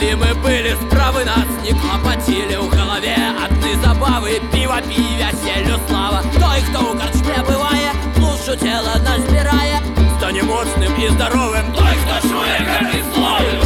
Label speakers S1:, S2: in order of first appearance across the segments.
S1: И мы были справы, нас не клопотили. В голове одни забавы, пиво, веселью слава. Той, кто у корчме бывая, душу тело назбирая, станем мощным и здоровым. Той, кто чует, как и славит.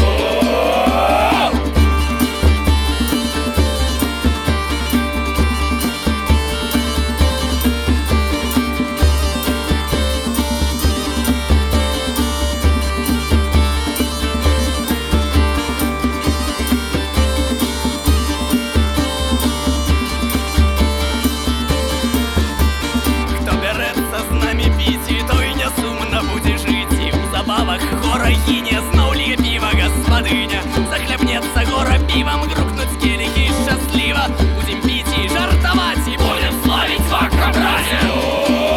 S2: Гора не знал ли пива господыня. Захлебнется гора пивом, грукнуть келихи счастливо. Будем пить и жартовать, и будем славить вакобразие.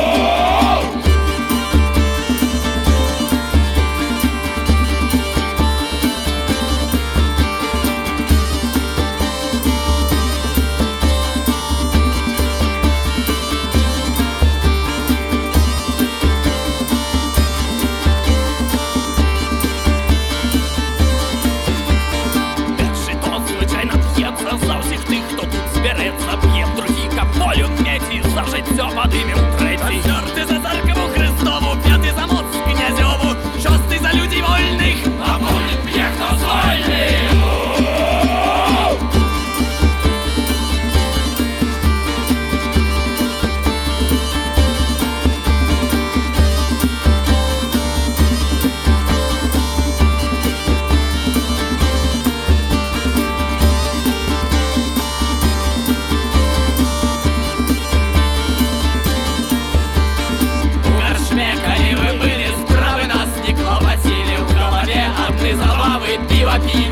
S2: За всіх тих, хто тут збереться, б'є в другі каполю меті, за життя подимем третій. Четвертий за церкву Христову, п'ятий за моц князьову, шостий за людей вольних, а будет п'є хто звольний. Забавы, пиво,